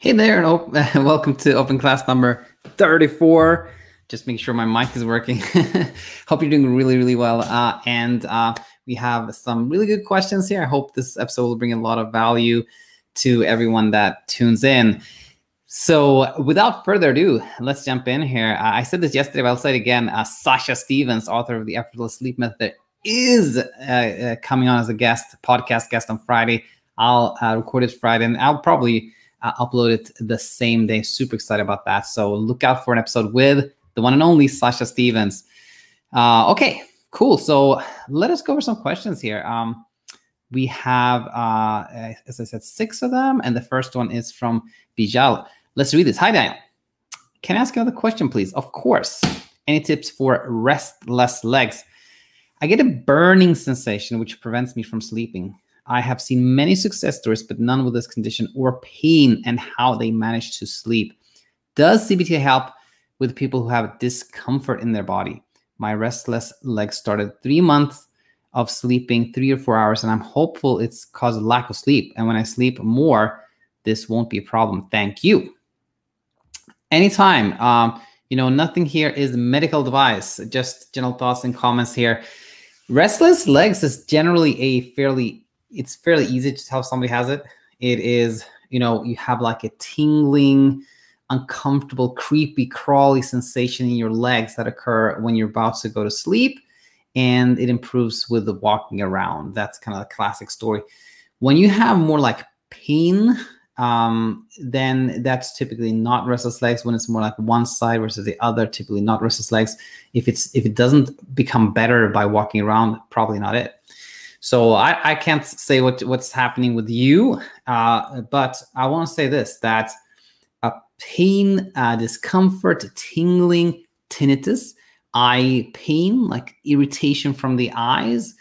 Hey there, and welcome to open class number 34. Just make sure my mic is working. Hope you're doing really, really well. We have some really good questions here. I hope this episode will bring a lot of value to everyone that tunes in. So without further ado, let's jump in here. I said this yesterday, but I'll say it again. Sasha Stevens, author of The Effortless Sleep Method, is coming on as a podcast guest on Friday. I'll record it Friday, and I'll probably upload it the same day. Super excited about that. So look out for an episode with the one and only Sasha Stevens. Okay, cool. So let us go over some questions here. We have, as I said, 6 of them. And the first one is from Bijal. Let's read this. Hi, Daniel. Can I ask you another question, please? Of course. Any tips for restless legs? I get a burning sensation, which prevents me from sleeping. I have seen many success stories, but none with this condition or pain and how they manage to sleep. Does CBT help with people who have discomfort in their body? My restless legs started 3 months of sleeping 3 or 4 hours, and I'm hopeful it's caused a lack of sleep. And when I sleep more, this won't be a problem. Thank you. Anytime. Nothing here is medical advice, just general thoughts and comments here. Restless legs is generally it's fairly easy to tell if somebody has it. It is, you have like a tingling, uncomfortable, creepy, crawly sensation in your legs that occur when you're about to go to sleep, and it improves with the walking around. That's kind of a classic story. When you have more like pain, then that's typically not restless legs. When it's more like one side versus the other, typically not restless legs. If it doesn't become better by walking around, probably not it. So I can't say what's happening with you, but I want to say this, that pain, discomfort, tingling, tinnitus, eye pain, like irritation from the eyes,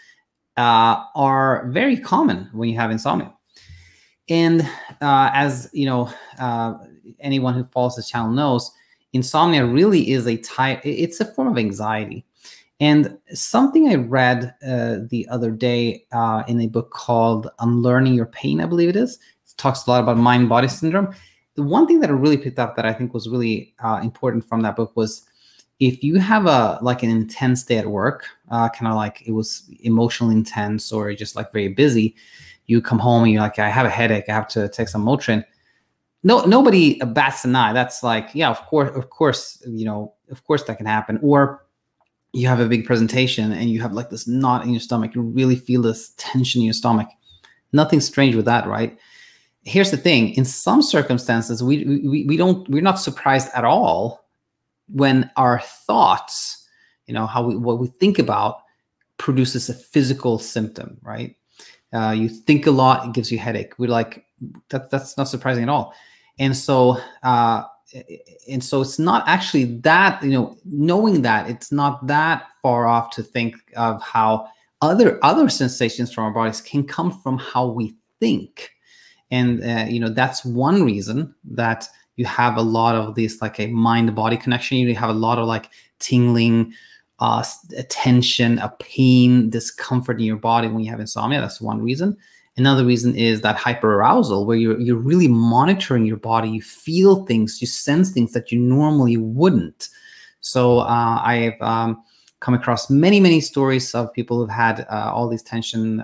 are very common when you have insomnia. And as you know, anyone who follows this channel knows, insomnia really is it's a form of anxiety. And something I read the other day in a book called Unlearning Your Pain, I believe it is. It talks a lot about mind-body syndrome. The one thing that I really picked up that I think was really important from that book was, if you have an intense day at work, kind of like it was emotionally intense or just like very busy, you come home and you're like, I have a headache, I have to take some Motrin. Nobody bats an eye. That's like, yeah, of course, that can happen. Or you have a big presentation and you have like this knot in your stomach. You really feel this tension in your stomach. Nothing strange with that, right? Here's the thing. In some circumstances, we're not surprised at all when our thoughts, what we think about produces a physical symptom, right? You think a lot, it gives you a headache. We're like, that's not surprising at all. And so it's not actually that, knowing that, it's not that far off to think of how other sensations from our bodies can come from how we think. And, that's one reason that you have a lot of these, like a mind-body connection. You have a lot of like tingling, tension, a pain, discomfort in your body when you have insomnia. That's one reason. Another reason is that hyperarousal, where you're really monitoring your body. You feel things, you sense things that you normally wouldn't. So I've come across many stories of people who've had all these tension,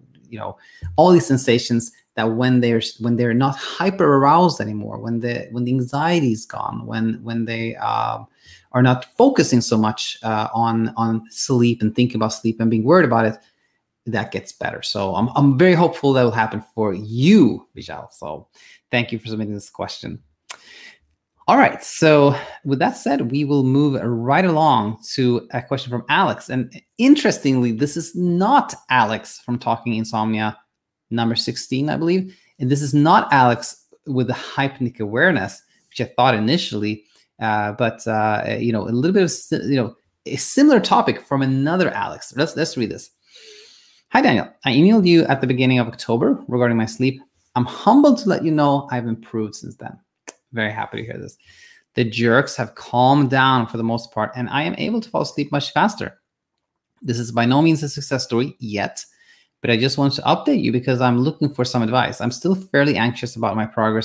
all these sensations, that when they're not hyperaroused anymore, when the anxiety is gone, when they are not focusing so much on sleep and thinking about sleep and being worried about it, that gets better. So I'm very hopeful that will happen for you, Vijal. So thank you for submitting this question. All right. So with that said, we will move right along to a question from Alex. And interestingly, this is not Alex from Talking Insomnia number 16, I believe. And this is not Alex with the hypnic awareness, which I thought initially, but a little bit of, a similar topic from another Alex. Let's read this. Hi, Daniel. I emailed you at the beginning of October regarding my sleep. I'm humbled to let you know I've improved since then. Very happy to hear this. The jerks have calmed down for the most part, and I am able to fall asleep much faster. This is by no means a success story yet, but I just want to update you because I'm looking for some advice. I'm still fairly anxious about my progress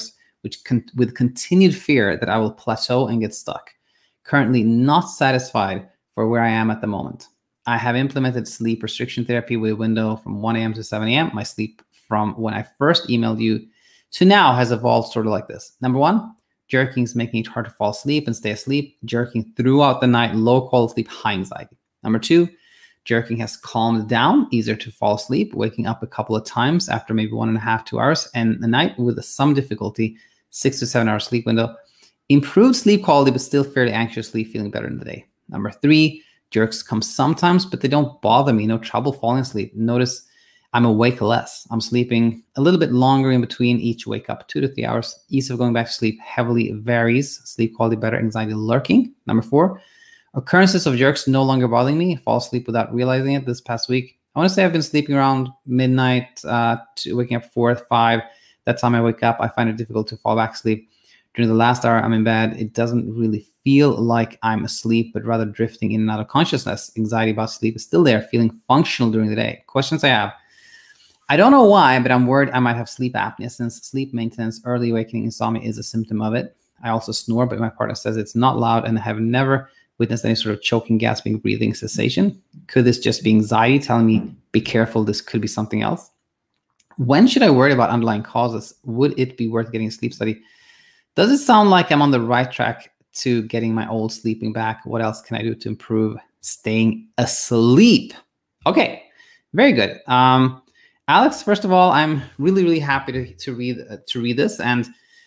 with continued fear that I will plateau and get stuck. Currently not satisfied for where I am at the moment. I have implemented sleep restriction therapy with a window from 1 a.m. to 7 a.m. My sleep from when I first emailed you to now has evolved sort of like this. Number one, jerking is making it hard to fall asleep and stay asleep. Jerking throughout the night, low quality sleep, high anxiety. Number two, jerking has calmed down, easier to fall asleep, waking up a couple of times after maybe 1.5 to 2 hours, and the night with some difficulty, 6 to 7 hour sleep window. Improved sleep quality, but still fairly anxiously feeling better in the day. Number three, jerks come sometimes, but they don't bother me. No trouble falling asleep. Notice I'm awake less. I'm sleeping a little bit longer in between each wake up, 2 to 3 hours. Ease of going back to sleep heavily varies. Sleep quality better, anxiety lurking. Number four, occurrences of jerks no longer bothering me. Fall asleep without realizing it this past week. I want to say I've been sleeping around midnight to waking up 4 or 5. That time I wake up, I find it difficult to fall back asleep. During the last hour I'm in bed, it doesn't really feel like I'm asleep, but rather drifting in and out of consciousness. Anxiety about sleep is still there, feeling functional during the day. Questions I have. I don't know why, but I'm worried I might have sleep apnea since sleep maintenance, early awakening insomnia is a symptom of it. I also snore, but my partner says it's not loud and I have never witnessed any sort of choking, gasping, breathing cessation. Could this just be anxiety telling me, be careful, this could be something else? When should I worry about underlying causes? Would it be worth getting a sleep study? Does it sound like I'm on the right track to getting my old sleeping back? What else can I do to improve staying asleep? Okay, very good. Alex, first of all, I'm really, really happy to read this. And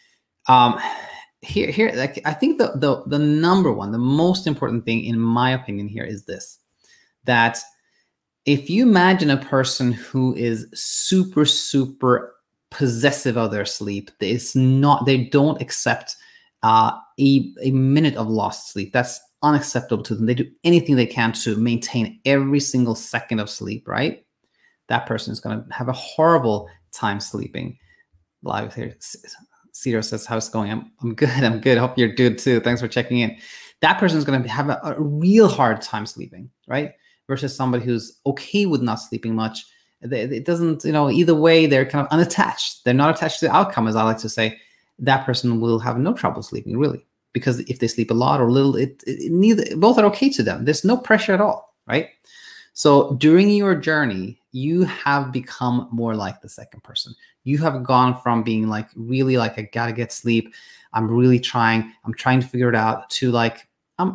here, like, I think the number one, the most important thing in my opinion here is this, that if you imagine a person who is super, super possessive of their sleep, they don't accept a minute of lost sleep. That's unacceptable to them. They do anything they can to maintain every single second of sleep, right? That person is going to have a horrible time sleeping. Live here, Cedar says, how's it going? I'm good. I'm good. Hope you're good too. Thanks for checking in. That person is going to have a real hard time sleeping, right? Versus somebody who's okay with not sleeping much. It doesn't, either way, they're kind of unattached. They're not attached to the outcome, as I like to say. That person will have no trouble sleeping, really, because if they sleep a lot or little, both are okay to them. There's no pressure at all, right? So during your journey, you have become more like the second person. You have gone from being like, really like, I gotta get sleep. I'm really trying. I'm trying to figure it out, to like,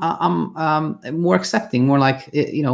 I'm more accepting, more like,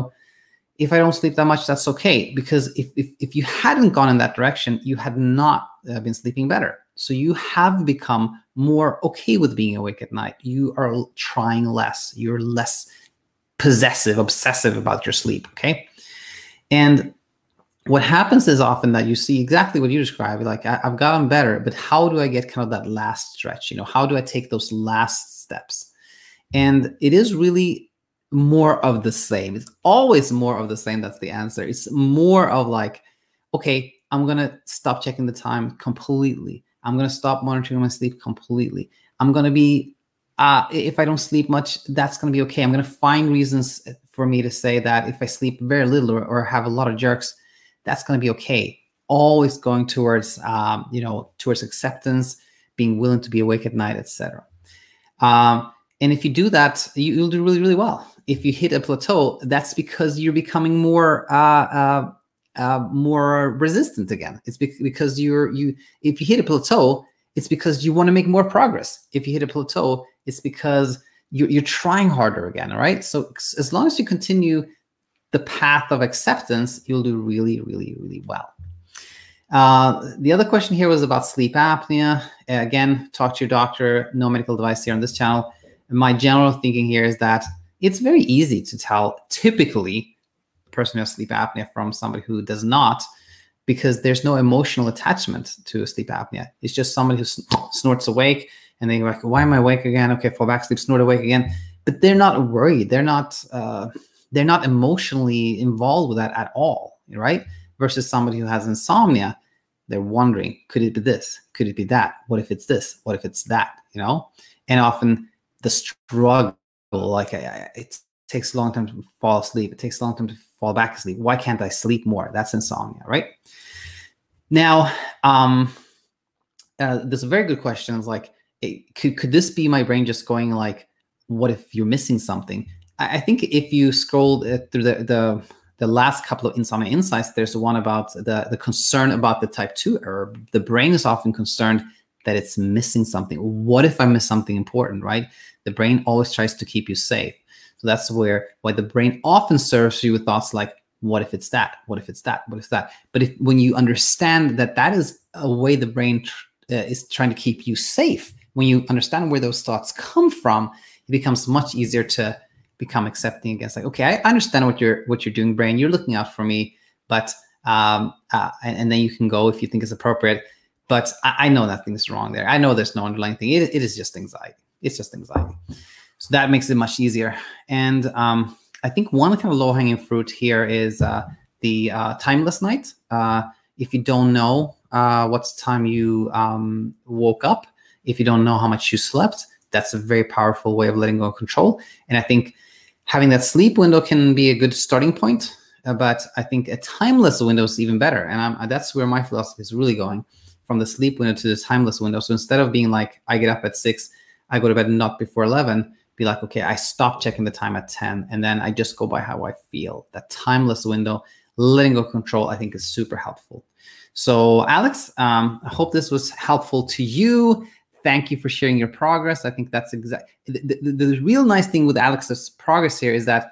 if I don't sleep that much, that's okay. Because if you hadn't gone in that direction, you had not been sleeping better. So you have become more okay with being awake at night. You are trying less. You're less possessive, obsessive about your sleep, okay? And what happens is often that you see exactly what you described, like, I've gotten better, but how do I get kind of that last stretch? How do I take those last steps? And it is really more of the same. It's always more of the same. That's the answer. It's more of like, okay, I'm going to stop checking the time completely. I'm going to stop monitoring my sleep completely. I'm going to be, if I don't sleep much, that's going to be okay. I'm going to find reasons for me to say that if I sleep very little or have a lot of jerks, that's going to be okay. Always going towards, towards acceptance, being willing to be awake at night, etc. And if you do that, you'll do really, really well. If you hit a plateau, that's because you're becoming more resistant again. It's because if you hit a plateau, it's because you want to make more progress. If you hit a plateau, it's because you're trying harder again, all right? So as long as you continue the path of acceptance, you'll do really, really, really well. The other question here was about sleep apnea. Again, talk to your doctor. No medical advice here on this channel. My general thinking here is that it's very easy to tell, typically, a person who has sleep apnea from somebody who does not, because there's no emotional attachment to sleep apnea. It's just somebody who snorts awake, and they're like, why am I awake again? Okay, fall back asleep, snort awake again. But they're not worried. They're not emotionally involved with that at all, right? Versus somebody who has insomnia, they're wondering, could it be this? Could it be that? What if it's this? What if it's that? And often the struggle, like, it takes a long time to fall asleep. It takes a long time to fall back asleep. Why can't I sleep more? That's insomnia, right? Now, there's a very good question. It's like, could this be my brain just going like, what if you're missing something? I think if you scroll through the last couple of Insomnia Insights, there's one about the concern about the type 2 error. The brain is often concerned that it's missing something. What if I miss something important, right? The brain always tries to keep you safe. So that's why the brain often serves you with thoughts like, what if it's that? What if it's that? What if it's that? But when you understand that that is a way the brain is trying to keep you safe, when you understand where those thoughts come from, it becomes much easier to become accepting against, like, okay, I understand what you're doing, brain. You're looking out for me, but and then you can go if you think it's appropriate. But I know that thing's wrong there. I know there's no underlying thing. It is just anxiety. It's just anxiety. So that makes it much easier. And I think one kind of low-hanging fruit here is the timeless night. If you don't know what time you woke up, if you don't know how much you slept, that's a very powerful way of letting go of control. And I think having that sleep window can be a good starting point, but I think a timeless window is even better. And that's where my philosophy is really going, from the sleep window to the timeless window. So instead of being like, I get up at 6, I go to bed not before 11, be like, okay, I stop checking the time at 10, and then I just go by how I feel. That timeless window, letting go of control, I think is super helpful. So Alex, I hope this was helpful to you. Thank you for sharing your progress. I think that's exactly the real nice thing with Alex's progress here is that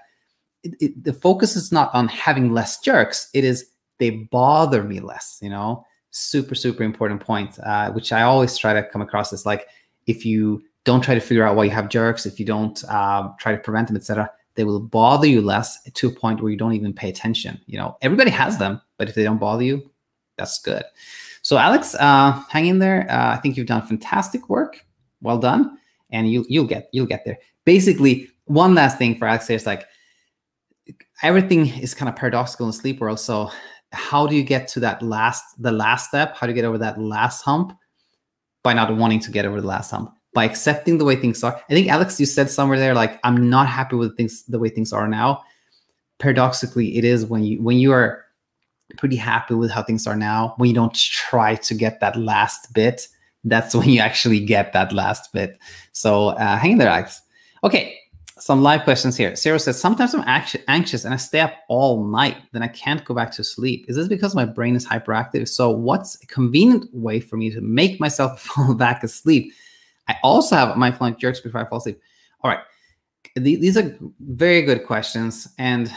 the focus is not on having less jerks. It is they bother me less, you know, super, super important point, which I always try to come across as like, if you don't try to figure out why you have jerks, if you don't try to prevent them, etc., they will bother you less to a point where you don't even pay attention. You know, everybody has them, but if they don't bother you, that's good. So Alex, hang in there. I think you've done fantastic work. Well done, and you'll get there. Basically, one last thing for Alex here is like, everything is kind of paradoxical in the sleep world. So how do you get to the last step? How do you get over that last hump? By not wanting to get over the last hump, by accepting the way things are. I think, Alex, you said somewhere there, like, I'm not happy with the way things are now. Paradoxically, it is when you are pretty happy with how things are now, when you don't try to get that last bit, that's when you actually get that last bit. So hang in there, Alex. Okay, some live questions here. Sarah says, sometimes I'm anxious and I stay up all night, then I can't go back to sleep. Is this because my brain is hyperactive? So what's a convenient way for me to make myself fall back asleep? I also have my flank jerks before I fall asleep. All right, these are very good questions. And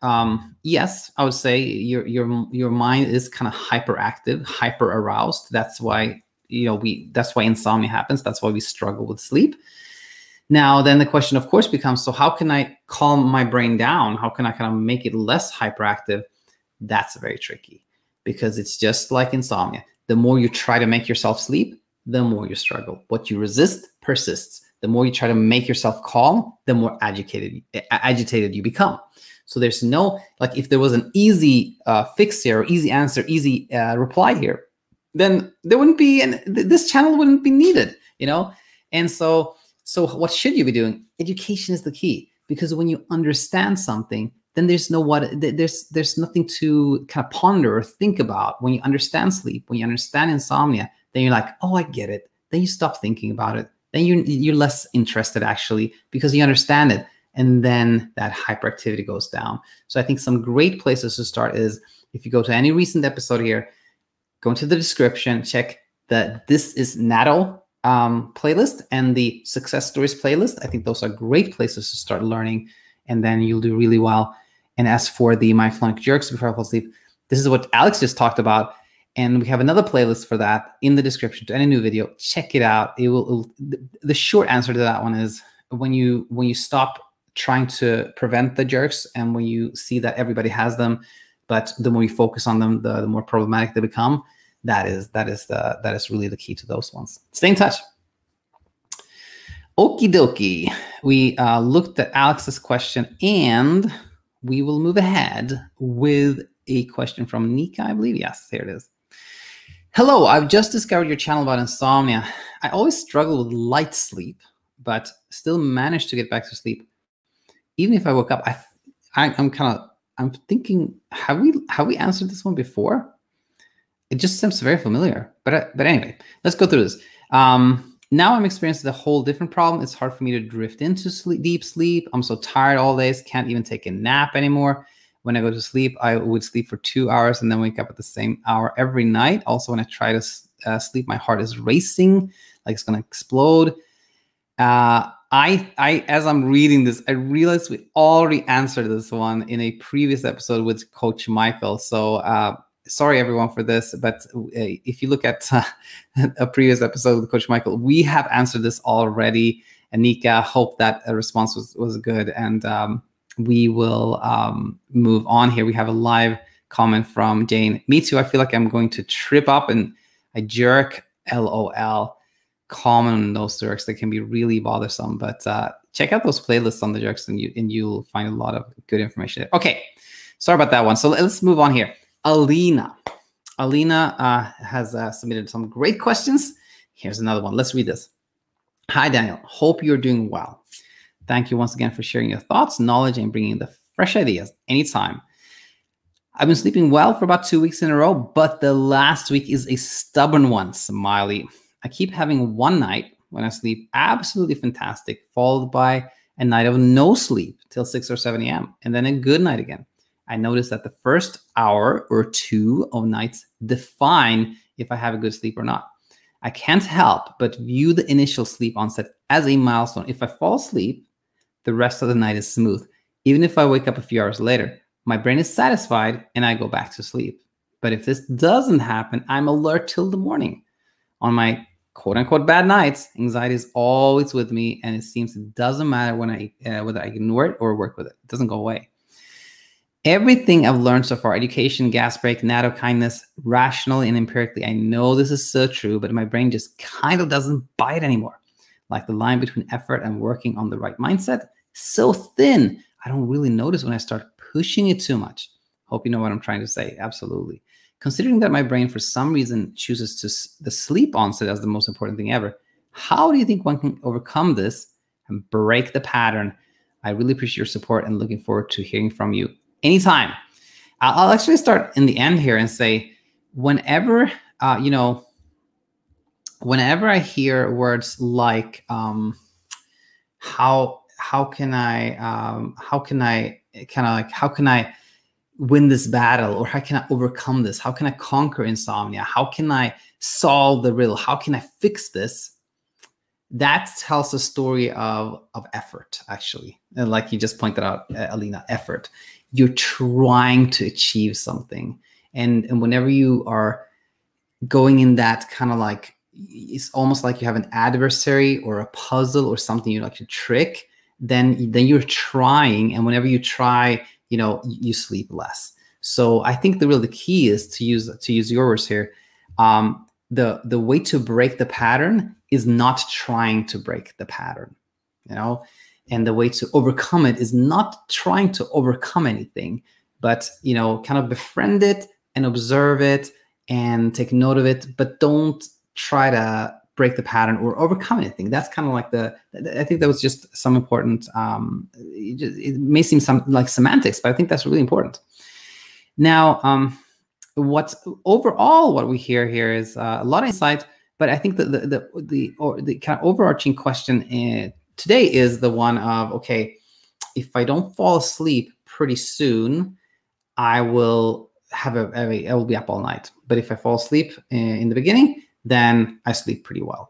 yes, I would say your mind is kind of hyperactive, hyper aroused. That's why, you know, that's why insomnia happens. That's why we struggle with sleep. Now, then the question, of course, becomes, so how can I calm my brain down? How can I kind of make it less hyperactive? That's very tricky, because it's just like insomnia. The more you try to make yourself sleep, the more you struggle. What you resist persists. The more you try to make yourself calm, the more agitated you become. So there's no, like, if there was an easy fix here, or easy answer, easy reply here, then there wouldn't be, and this channel wouldn't be needed, you know? And so what should you be doing? Education is the key, because when you understand something, then there's nothing to kind of ponder or think about. When you understand sleep, when you understand insomnia, then you're like, oh, I get it. Then you stop thinking about it. Then you're less interested, actually, because you understand it. And then that hyperactivity goes down. So I think some great places to start is, if you go to any recent episode here, go into the description, check the This Is Natto playlist and the Success Stories playlist. I think those are great places to start learning, and then you'll do really well. And as for the My Flank Jerks Before I Fall Asleep, this is what Alex just talked about. And we have another playlist for that in the description to any new video. Check it out. The short answer to that one is, when you stop trying to prevent the jerks, and when you see that everybody has them, but the more you focus on them, the more problematic they become. That is really the key to those ones. Stay in touch. Okie dokie. We looked at Alex's question, and we will move ahead with a question from Nika, I believe. Yes, here it is. Hello, I've just discovered your channel about insomnia. I always struggle with light sleep, but still manage to get back to sleep. Even if I woke up, I'm thinking, have we answered this one before? It just seems very familiar. But anyway, let's go through this. Now I'm experiencing a whole different problem. It's hard for me to drift into deep sleep. I'm so tired all days, can't even take a nap anymore. When I go to sleep, I would sleep for 2 hours and then wake up at the same hour every night. Also, when I try to sleep, my heart is racing, like it's gonna explode. As I'm reading this, I realized we already answered this one in a previous episode with Coach Michael. So sorry everyone for this, but if you look at a previous episode with Coach Michael, we have answered this already. Anika, hope that response was good, and we will move on here. We have a live comment from Jane. Me too. I feel like I'm going to trip up and I jerk. LOL. Common on those jerks that can be really bothersome, but check out those playlists on the jerks and you'll find a lot of good information there. Okay, sorry about that one. So let's move on here. Alina has submitted some great questions. Here's another one. Let's read this. Hi, Daniel. Hope you're doing well. Thank you once again for sharing your thoughts, knowledge, and bringing the fresh ideas anytime. I've been sleeping well for about 2 weeks in a row, but the last week is a stubborn one, smiley. I keep having one night when I sleep absolutely fantastic, followed by a night of no sleep till 6 or 7 a.m., and then a good night again. I notice that the first hour or two of nights define if I have a good sleep or not. I can't help but view the initial sleep onset as a milestone. If I fall asleep, the rest of the night is smooth. Even if I wake up a few hours later, my brain is satisfied and I go back to sleep. But if this doesn't happen, I'm alert till the morning. On my quote-unquote bad nights, anxiety is always with me, and it seems it doesn't matter when whether I ignore it or work with it. It doesn't go away. Everything I've learned so far, education, gas break, NATO kindness, rationally and empirically, I know this is so true, but my brain just kind of doesn't bite anymore. Like the line between effort and working on the right mindset, so thin, I don't really notice when I start pushing it too much. Hope you know what I'm trying to say. Absolutely. Considering that my brain, for some reason, chooses the sleep onset as the most important thing ever, how do you think one can overcome this and break the pattern? I really appreciate your support and looking forward to hearing from you anytime. I'll actually start in the end here and say, whenever, whenever I hear words like, how can I win this battle, or how can I overcome this? How can I conquer insomnia? How can I solve the riddle? How can I fix this? That tells a story of effort, actually. And like you just pointed out, Alina, effort. You're trying to achieve something. And whenever you are going in that kind of like, it's almost like you have an adversary or a puzzle or something you like to trick, then you're trying. And whenever you try, you sleep less. So I think the key is to use your words here. The way to break the pattern is not trying to break the pattern, and the way to overcome it is not trying to overcome anything, but, kind of befriend it and observe it and take note of it, but don't try to break the pattern or overcome anything. That's kind of like I think that was just some important, it may seem like semantics, but I think that's really important. Now, what we hear here is a lot of insight, but I think the kind of overarching question today is the one of, okay, if I don't fall asleep pretty soon, I will I will be up all night. But if I fall asleep in the beginning, then I sleep pretty well.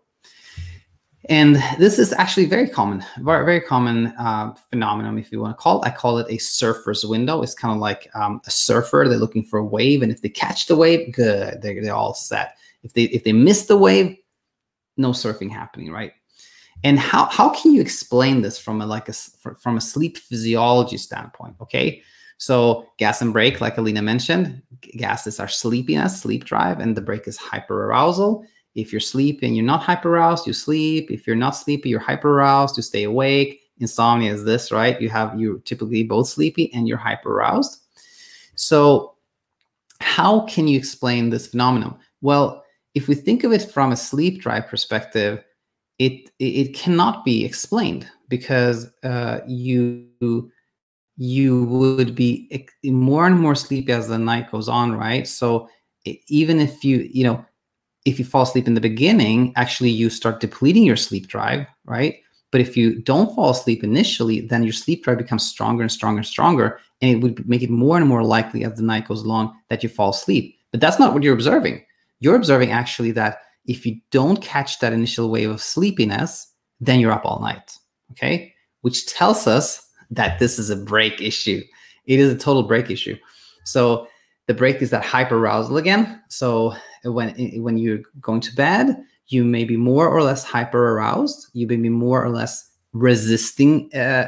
And this is actually very common, very common phenomenon, if you want to call it. I call it a surfer's window. It's kind of like a surfer. They're looking for a wave, and if they catch the wave, good, they're all set. If they miss the wave, no surfing happening, right? And how can you explain this from a sleep physiology standpoint? Okay, so gas and brake, like Alina mentioned, gas is our sleepiness, sleep drive, and the brake is hyperarousal. If you're sleepy and you're not hyperaroused, you sleep. If you're not sleepy, you're hyperaroused, you stay awake. Insomnia is this, right? You're typically both sleepy and you're hyperaroused. So how can you explain this phenomenon? Well, if we think of it from a sleep drive perspective, it cannot be explained, because you would be more and more sleepy as the night goes on, right? So even if if you fall asleep in the beginning, actually you start depleting your sleep drive, right? But if you don't fall asleep initially, then your sleep drive becomes stronger and stronger and stronger, and it would make it more and more likely as the night goes along that you fall asleep. But that's not what you're observing. You're observing actually that if you don't catch that initial wave of sleepiness, then you're up all night, okay? Which tells us that this is a break issue. It is a total break issue. So the break is that hyperarousal again. So when you're going to bed, you may be more or less hyper-aroused. You may be more or less resisting,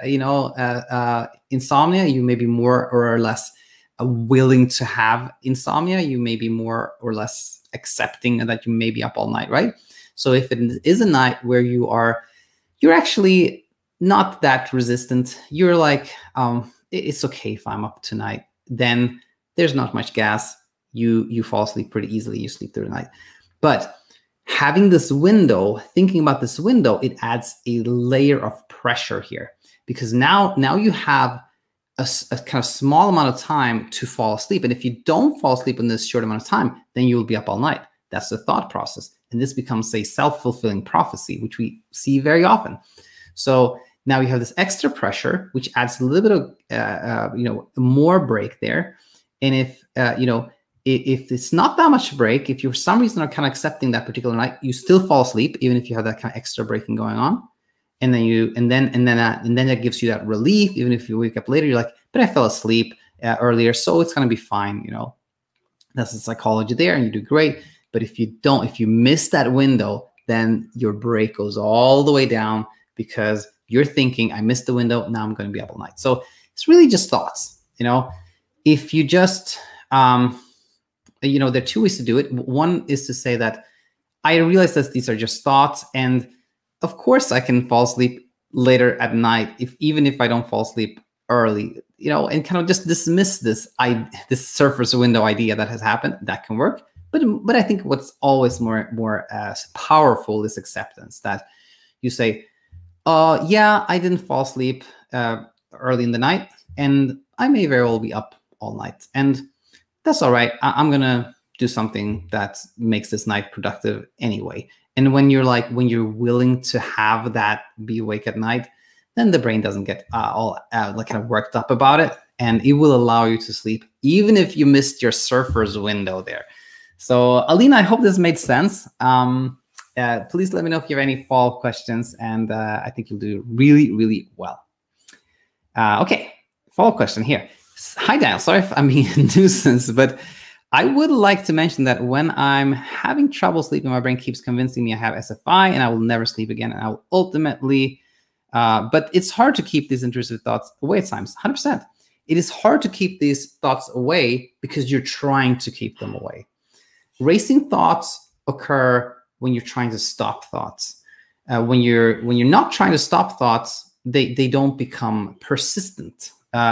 insomnia. You may be more or less willing to have insomnia. You may be more or less accepting that you may be up all night, right? So if it is a night where you're actually not that resistant, you're like, it's okay if I'm up tonight, then there's not much gas. You fall asleep pretty easily. You sleep through the night. But having this window, thinking about this window, it adds a layer of pressure here, because now you have a kind of small amount of time to fall asleep. And if you don't fall asleep in this short amount of time, then you will be up all night. That's the thought process. And this becomes a self-fulfilling prophecy, which we see very often. So now you have this extra pressure, which adds a little bit of, more break there. And if it's not that much break, if you for some reason are kind of accepting that particular night, you still fall asleep, even if you have that kind of extra breaking going on. And then that gives you that relief. Even if you wake up later, you're like, but I fell asleep earlier, so it's going to be fine. That's the psychology there, and you do great. But if you miss that window, then your break goes all the way down, because you're thinking, I missed the window, now I'm going to be up all night. So it's really just thoughts. If you just, there are two ways to do it. One is to say that I realize that these are just thoughts, and of course I can fall asleep later at night, even if I don't fall asleep early, and kind of just dismiss this surface window idea that has happened. That can work. But I think what's always more powerful is acceptance, that you say, yeah, I didn't fall asleep early in the night, and I may very well be up all night, and that's all right. I'm gonna do something that makes this night productive anyway. And when you're willing to have that be awake at night, then the brain doesn't get all kind of worked up about it, and it will allow you to sleep even if you missed your surfer's window there. So Alina, I hope this made sense. Please let me know if you have any follow-up questions, and I think you'll do really, really well. Okay, follow-up question here. Hi, Daniel. Sorry if I'm being a nuisance, but I would like to mention that when I'm having trouble sleeping, my brain keeps convincing me I have SFI and I will never sleep again. And I will ultimately, but it's hard to keep these intrusive thoughts away at times, 100%. It is hard to keep these thoughts away because you're trying to keep them away. Racing thoughts occur when you're trying to stop thoughts. When you're not trying to stop thoughts, they don't become persistent.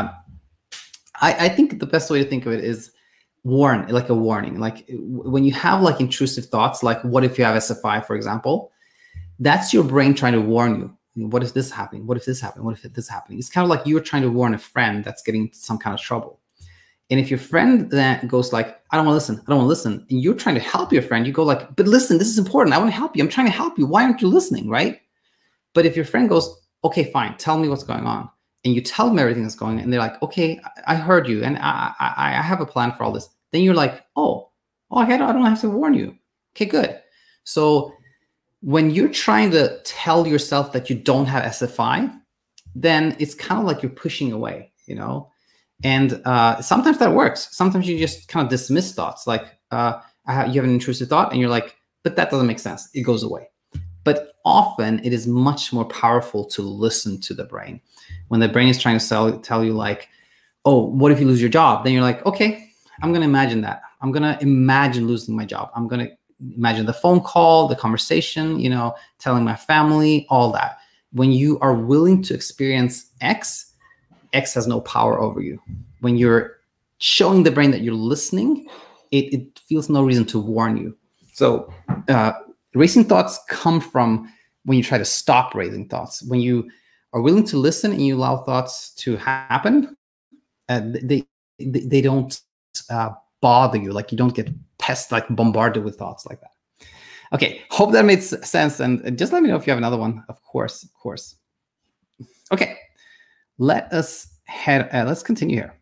I think the best way to think of it is like a warning. Like when you have like intrusive thoughts, like what if you have SFI, for example, that's your brain trying to warn you. What if this happening? What if this happening? What if this happening? It's kind of like you're trying to warn a friend that's getting into some kind of trouble. And if your friend then goes like, I don't want to listen, I don't want to listen, and you're trying to help your friend, you go like, but listen, this is important. I want to help you. I'm trying to help you. Why aren't you listening, right? But if your friend goes, okay, fine, tell me what's going on, and you tell them everything that's going on, and they're like, okay, I heard you, and I have a plan for all this. Then you're like, I don't have to warn you. Okay, good. So when you're trying to tell yourself that you don't have SFI, then it's kind of like you're pushing away, And sometimes that works. Sometimes you just kind of dismiss thoughts, like you have an intrusive thought, and you're like, but that doesn't make sense. It goes away. But often it is much more powerful to listen to the brain. When the brain is trying to tell you like, oh, what if you lose your job? Then you're like, okay, I'm going to imagine that. I'm going to imagine losing my job. I'm going to imagine the phone call, the conversation, telling my family, all that. When you are willing to experience X has no power over you. When you're showing the brain that you're listening, it feels no reason to warn you. So racing thoughts come from when you try to stop racing thoughts. When you are willing to listen and you allow thoughts to happen, they don't bother you. Like you don't get like bombarded with thoughts like that. Okay, hope that made sense. And just let me know if you have another one, of course. Okay, let's continue here.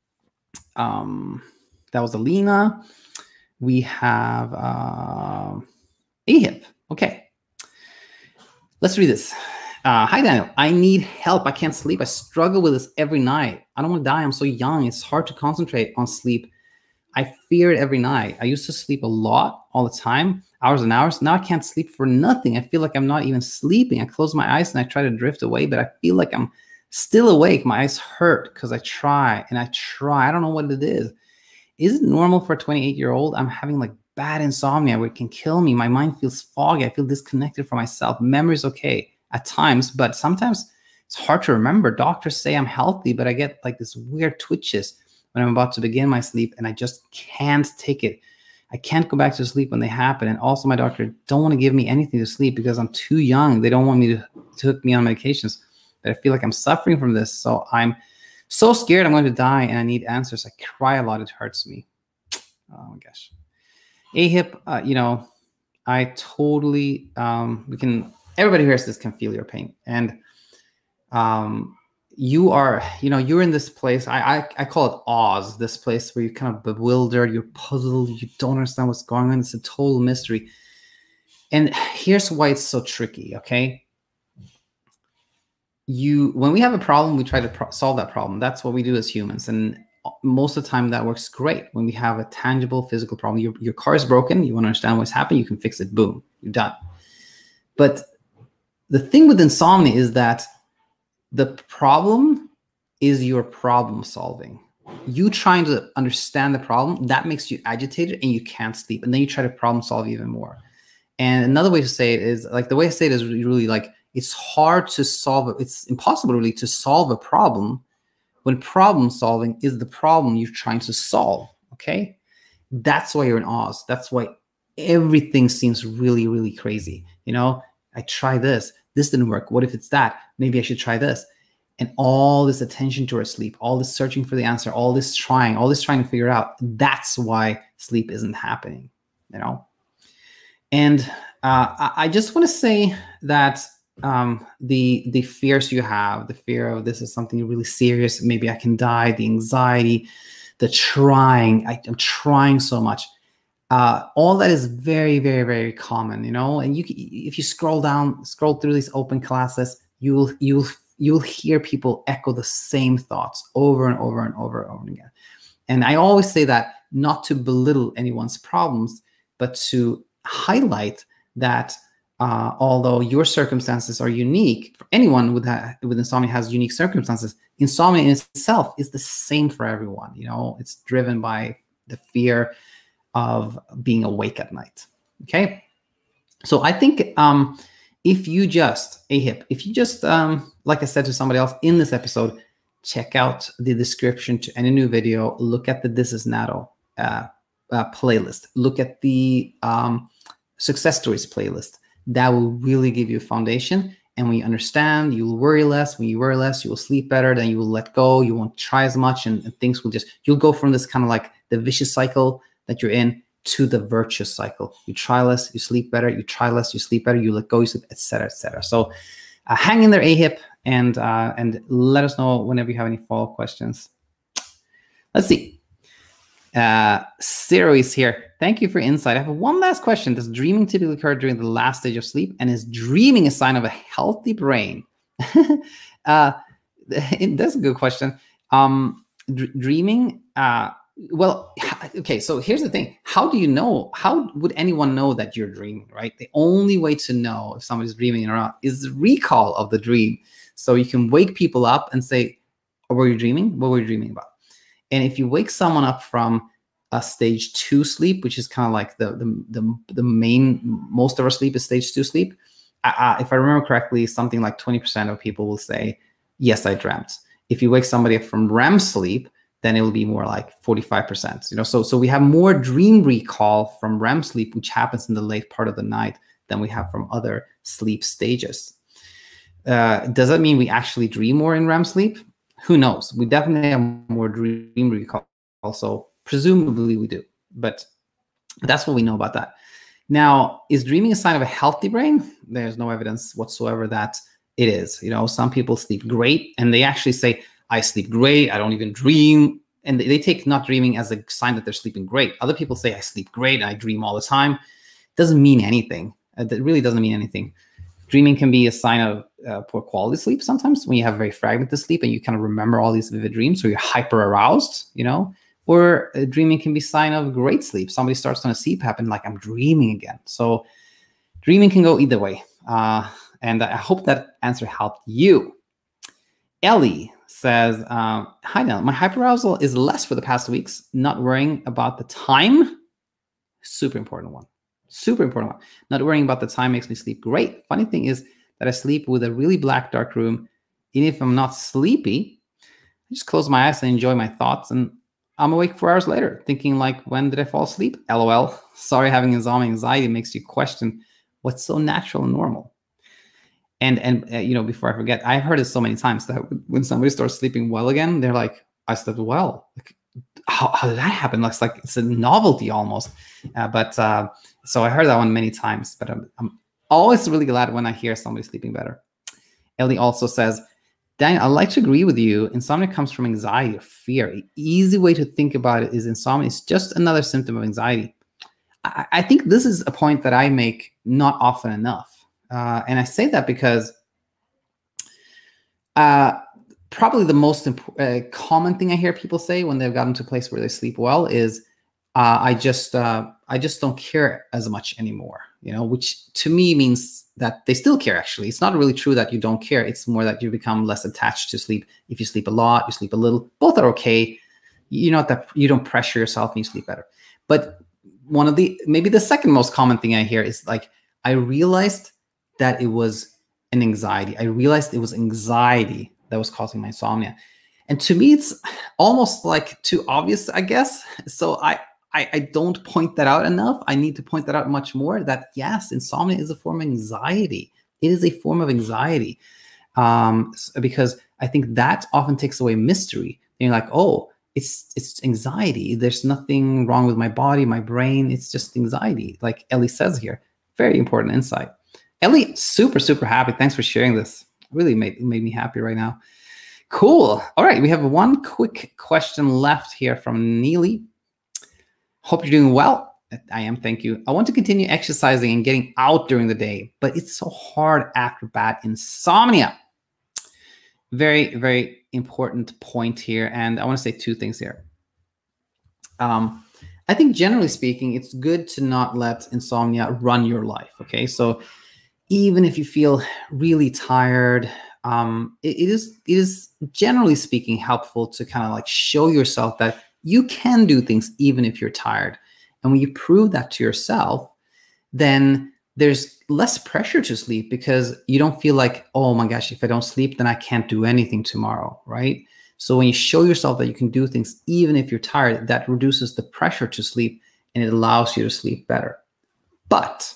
That was Alina. We have Ahip. Okay, let's read this. Hi, Daniel. I need help. I can't sleep. I struggle with this every night. I don't want to die. I'm so young. It's hard to concentrate on sleep. I fear it every night. I used to sleep a lot all the time, hours and hours. Now I can't sleep for nothing. I feel like I'm not even sleeping. I close my eyes and I try to drift away, but I feel like I'm still awake. My eyes hurt because I try. I don't know what it is. Is it normal for a 28-year-old? I'm having like bad insomnia where it can kill me. My mind feels foggy. I feel disconnected from myself. Memory is okay at times, but sometimes it's hard to remember. Doctors say I'm healthy, but I get like this weird twitches when I'm about to begin my sleep, and I just can't take it. I can't go back to sleep when they happen. And also my doctor don't want to give me anything to sleep because I'm too young. They don't want me to hook me on medications. But I feel like I'm suffering from this. So I'm so scared I'm going to die and I need answers. I cry a lot. It hurts me. Oh my gosh. Ahip, I totally, everybody who hears this can feel your pain. And you're in this place. I call it Oz, this place where you're kind of bewildered, you're puzzled, you don't understand what's going on. It's a total mystery. And here's why it's so tricky, okay? When we have a problem, we try to solve that problem. That's what we do as humans. And most of the time that works great. When we have a tangible physical problem, your car is broken, you want to understand what's happening, you can fix it, boom, you're done. But the thing with insomnia is that the problem is your problem solving. You trying to understand the problem, that makes you agitated and you can't sleep. And then you try to problem solve even more. And another way to say it is, like, the way I say it is really like, it's hard to solve it. It's impossible really to solve a problem when problem solving is the problem you're trying to solve, okay? That's why you're in Oz. That's why everything seems really, really crazy. I try this didn't work. What if it's that? Maybe I should try this. And all this attention to our sleep, all this searching for the answer, all this trying to figure out, that's why sleep isn't happening, And I just want to say that the fears you have, the fear of this is something really serious, maybe I can die, the anxiety, the trying, I'm trying so much. All that is very, very, very common, and if you scroll through these open classes, you'll hear people echo the same thoughts over and over and over and over again. And I always say that not to belittle anyone's problems, but to highlight that although your circumstances are unique, for anyone with insomnia has unique circumstances, insomnia in itself is the same for everyone. It's driven by the fear of being awake at night. Okay. So I think if you just, like I said to somebody else in this episode, check out the description to any new video, look at the This Is Natto playlist, look at the success stories playlist. That will really give you a foundation. And when you understand, you'll worry less. When you worry less, you will sleep better. Then you will let go. You won't try as much, and things will you'll go from this kind of like the vicious cycle that you're in to the virtuous cycle. You try less, you sleep better. You try less, you sleep better. You let go, you sleep, etc., etc. So hang in there, Ahip, and let us know whenever you have any follow-up questions. Let's see. Zero is here. Thank you for insight. I have one last question. Does dreaming typically occur during the last stage of sleep? And is dreaming a sign of a healthy brain? That's a good question. Dreaming, well, okay, so here's the thing. How would anyone know that you're dreaming, right? The only way to know if somebody's dreaming or not is the recall of the dream. So you can wake people up and say, oh, were you dreaming? What were you dreaming about? And if you wake someone up from a stage 2 sleep, which is kind of like the main, most of our sleep is stage 2 sleep. If I remember correctly, something like 20% of people will say, yes, I dreamt. If you wake somebody up from REM sleep, then it will be more like 45%. So we have more dream recall from REM sleep, which happens in the late part of the night, than we have from other sleep stages. Does that mean we actually dream more in REM sleep? Who knows? We definitely have more dream recall. Also, presumably we do. But That's what we know about that. Now, is dreaming a sign of a healthy brain? There's no evidence whatsoever that it is. You know, some people sleep great and they actually say, I sleep great, I don't even dream. And they take not dreaming as a sign that they're sleeping great. Other people say, I sleep great and I dream all the time. It doesn't mean anything. That really doesn't mean anything. Dreaming can be a sign of poor quality sleep sometimes, when you have very fragmented sleep and you kind of remember all these vivid dreams, so you're hyper aroused, you know. Or dreaming can be a sign of great sleep. Somebody starts on a CPAP and like, I'm dreaming again. So dreaming can go either way. And I hope that answer helped you. Ellie says, hi, Nell. My hyperarousal is less for the past weeks. Not worrying about the time. Super important one. Super important one. Not worrying about the time makes me sleep great. Funny thing is that I sleep with a really black, dark room. Even if I'm not sleepy, I just close my eyes and enjoy my thoughts. And I'm awake 4 hours later thinking like, when did I fall asleep? LOL. Sorry, having insomnia anxiety makes you question what's so natural and normal. And you know, before I forget, I've heard it so many times that when somebody starts sleeping well again, they're like, I slept well. Like, how did that happen? Looks like it's a novelty almost. So I heard that one many times, but I'm always really glad when I hear somebody sleeping better. Ellie also says, Dan, I'd like to agree with you. Insomnia comes from anxiety or fear. An easy way to think about it is insomnia is just another symptom of anxiety. I think this is a point that I make not often enough. And I say that because probably the most common thing I hear people say when they've gotten to a place where they sleep well is, I just don't care as much anymore, you know, which to me means that they still care. Actually, it's not really true that you don't care. It's more that you become less attached to sleep. If you sleep a lot, you sleep a little, both are okay. You know, that you don't pressure yourself and you sleep better. But one of maybe the second most common thing I hear is like, I realized that it was an anxiety. I realized it was anxiety that was causing my insomnia. And to me, it's almost like too obvious, I guess. So I don't point that out enough. I need to point that out much more, that yes, insomnia is a form of anxiety. It is a form of anxiety, because I think that often takes away mystery. And you're like, oh, it's anxiety. There's nothing wrong with my body, my brain. It's just anxiety, like Ellie says here. Very important insight. Ellie, super, super happy. Thanks for sharing this. Really made me happy right now. Cool. All right, we have one quick question left here from Neely. Hope you're doing well. I am, thank you. I want to continue exercising and getting out during the day, but it's so hard after bad insomnia. Very, very important point here. And I want to say two things here. I think generally speaking, it's good to not let insomnia run your life, okay? So even if you feel really tired, it is generally speaking helpful to kind of like show yourself that you can do things even if you're tired. And when you prove that to yourself, then there's less pressure to sleep, because you don't feel like, oh my gosh, if I don't sleep, then I can't do anything tomorrow, right? So when you show yourself that you can do things even if you're tired, that reduces the pressure to sleep and it allows you to sleep better. But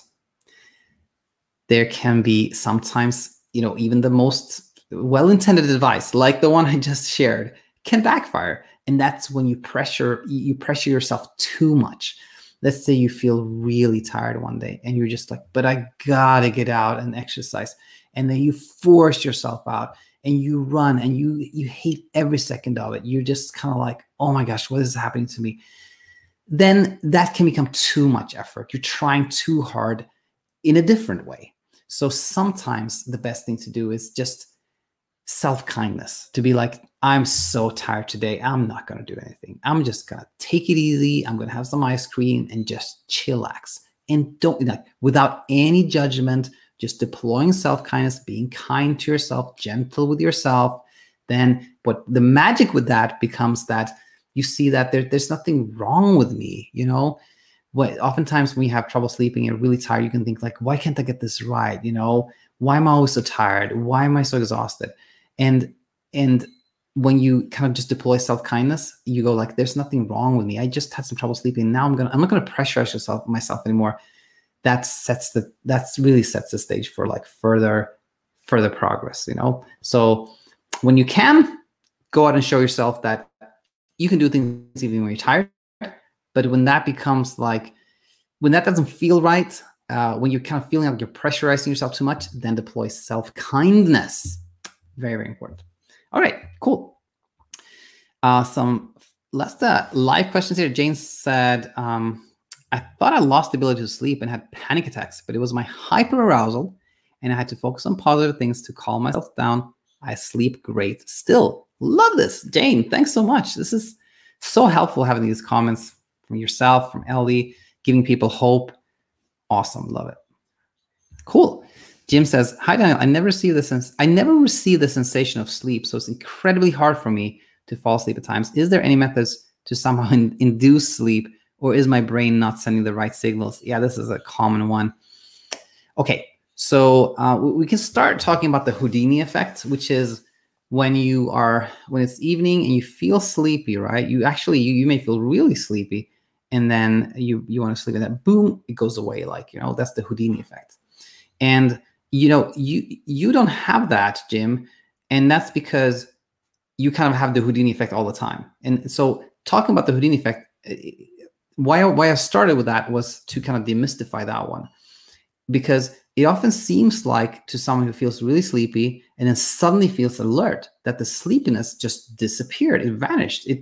there can be sometimes, you know, even the most well-intended advice, like the one I just shared, can backfire. And that's when you pressure yourself too much. Let's say you feel really tired one day and you're just like, but I gotta get out and exercise. And then you force yourself out and you run and you hate every second of it. You're just kind of like, oh my gosh, what is happening to me? Then that can become too much effort. You're trying too hard in a different way. So sometimes the best thing to do is just self-kindness, to be like, I'm so tired today. I'm not going to do anything. I'm just going to take it easy. I'm going to have some ice cream and just chillax. And don't, like, without any judgment, just deploying self-kindness, being kind to yourself, gentle with yourself. Then what the magic with that becomes that you see that there's nothing wrong with me, you know? Oftentimes when you have trouble sleeping and you're really tired, you can think like, why can't I get this right? You know, why am I always so tired? Why am I so exhausted? And when you kind of just deploy self-kindness, you go like, there's nothing wrong with me. I just had some trouble sleeping. Now I'm not gonna pressurize myself anymore. That really sets the stage for like further progress, you know? So when you can, go out and show yourself that you can do things even when you're tired. But when that becomes like when that doesn't feel right, when you're kind of feeling like you're pressurizing yourself too much, then deploy self-kindness. Very, very important. All right, cool. Some last live questions here. Jane said, I thought I lost the ability to sleep and had panic attacks, but it was my hyperarousal, and I had to focus on positive things to calm myself down. I sleep great still. Love this, Jane. Thanks so much. This is so helpful having these comments from yourself, from Ellie, giving people hope. Awesome. Love it. Cool. Jim says, hi, Daniel. I never receive the sensation of sleep, so it's incredibly hard for me to fall asleep at times. Is there any methods to somehow induce sleep, or is my brain not sending the right signals? Yeah, this is a common one. Okay, so we can start talking about the Houdini effect, which is when it's evening and you feel sleepy, right? You may feel really sleepy, and then you want to sleep, and then boom, it goes away. Like, that's the Houdini effect. And you don't have that, Jim, and that's because you kind of have the Houdini effect all the time. And so talking about the Houdini effect, why I started with that was to kind of demystify that one, because it often seems like to someone who feels really sleepy and then suddenly feels alert that the sleepiness just disappeared. It vanished. It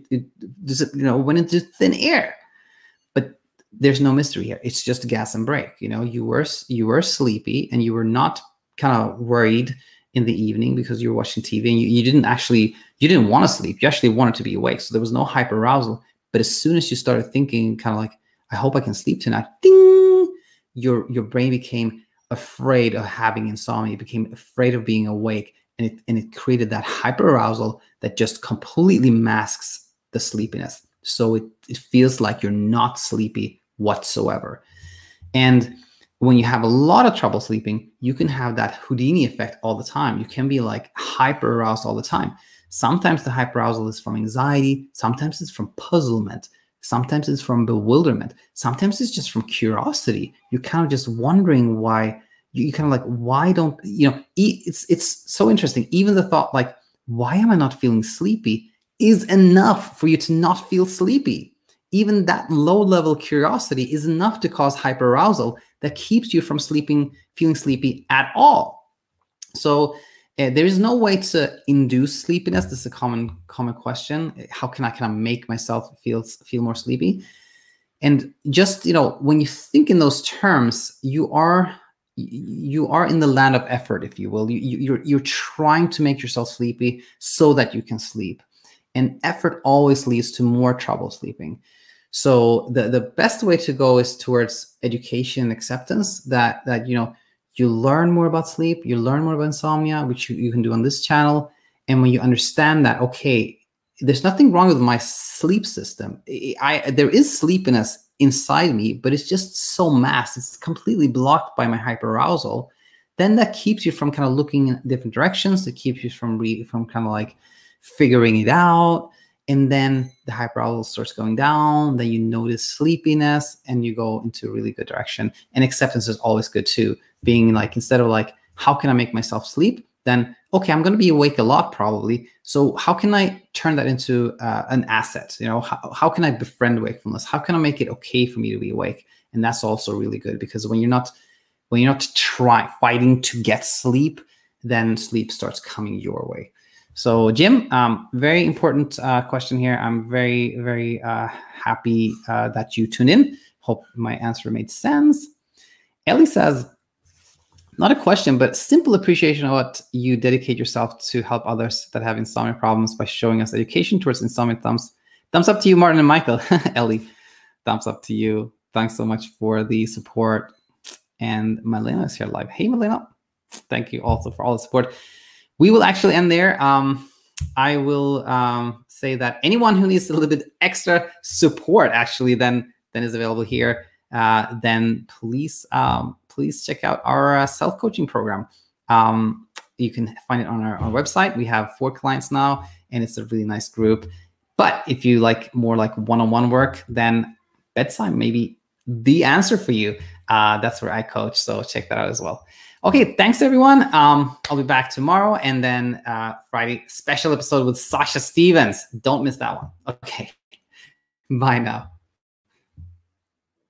went into thin air. But there's no mystery here. It's just gas and brake. You were sleepy and you were not kind of worried in the evening because you were watching TV, and you didn't want to sleep. You actually wanted to be awake. So there was no hyperarousal. But as soon as you started thinking kind of like, I hope I can sleep tonight, ding, your brain became afraid of having insomnia. It became afraid of being awake, and it created that hyperarousal that just completely masks the sleepiness. So it feels like you're not sleepy whatsoever. And when you have a lot of trouble sleeping, you can have that Houdini effect all the time. You can be like hyperaroused all the time. Sometimes the hyperarousal is from anxiety. Sometimes it's from puzzlement. Sometimes it's from bewilderment. Sometimes it's just from curiosity. You're kind of just wondering why. You kind of like, why don't, it's so interesting. Even the thought like, why am I not feeling sleepy is enough for you to not feel sleepy. Even that low-level curiosity is enough to cause hyperarousal that keeps you from feeling sleepy at all. So there is no way to induce sleepiness. This is a common question. How can I kind of make myself feel more sleepy? And just, when you think in those terms, you are in the land of effort, if you will. You're trying to make yourself sleepy so that you can sleep. And effort always leads to more trouble sleeping. So the best way to go is towards education and acceptance, that you learn more about sleep, you learn more about insomnia, which you can do on this channel. And when you understand that, okay, there's nothing wrong with my sleep system. There is sleepiness inside me, but it's just so masked. It's completely blocked by my hyperarousal. Then that keeps you from kind of looking in different directions. It keeps you from kind of like figuring it out. And then the hyperarousal starts going down. Then you notice sleepiness and you go into a really good direction. And acceptance is always good too. Being like, instead of like, how can I make myself sleep? Then, okay, I'm going to be awake a lot probably. So how can I turn that into an asset? How can I befriend wakefulness? How can I make it okay for me to be awake? And that's also really good, because when you're not fighting to get sleep, then sleep starts coming your way. So Jim, very important question here. I'm very, very happy that you tuned in. Hope my answer made sense. Ellie says, not a question, but simple appreciation of what you dedicate yourself to help others that have insomnia problems by showing us education towards insomnia. Thumbs up to you, Martin and Michael. Ellie, thumbs up to you. Thanks so much for the support. And Malena is here live. Hey, Malena. Thank you also for all the support. We will actually end there. I will say that anyone who needs a little bit extra support actually then is available here. Then please check out our self-coaching program. You can find it on our website. We have 4 clients now, and it's a really nice group. But if you like more like one-on-one work, then Bedside may be the answer for you. That's where I coach, so check that out as well. Okay, thanks everyone. I'll be back tomorrow, and then Friday, special episode with Sasha Stevens. Don't miss that one. Okay, bye now.